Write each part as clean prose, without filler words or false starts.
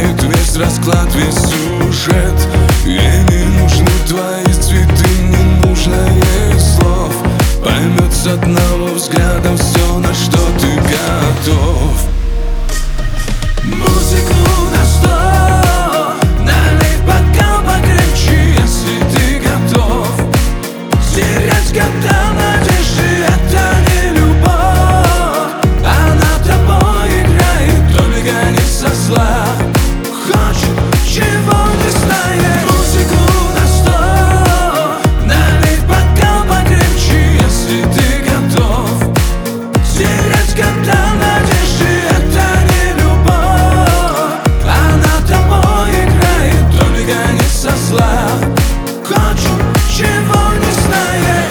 знает весь расклад, весь сюжет. Ей не нужны твои цветы, не нужно ей слов. Поймет с одного взгляда все, на что ты готов. Музыку на сто, налей бокал покрепче, если ты готов. Терять года надежды — это не любовь. Она тобой играет, только не со зла. Хочет, чего не знает. Музыку на сто, налей бокал покрепче, если ты готов. Терять года надежды — это не любовь. Она тобой играет, только не со зла. Хочет, чего не знает.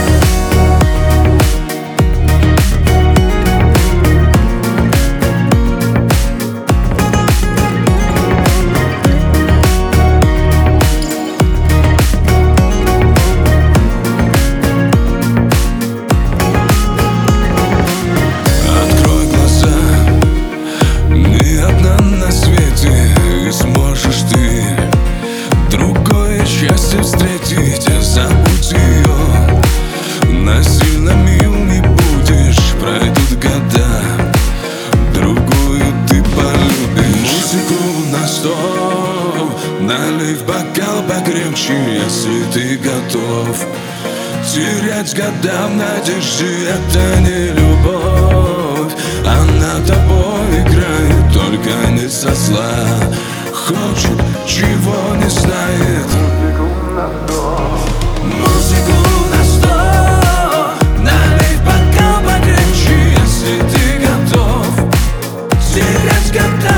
Открой глаза, не одна на свете, и сможешь ты другое счастье встретить. Забудь ее, насильно мил не будешь. Пройдут года, другую ты полюбишь. Музыку на сто, налей в бокал покрепче, если ты готов. Терять года в надежде — это не любовь. Она тобой играет, только не со зла. Хочет, чего не знает. Музыку на сто, налей бокал покрепче, если ты готов. Терять года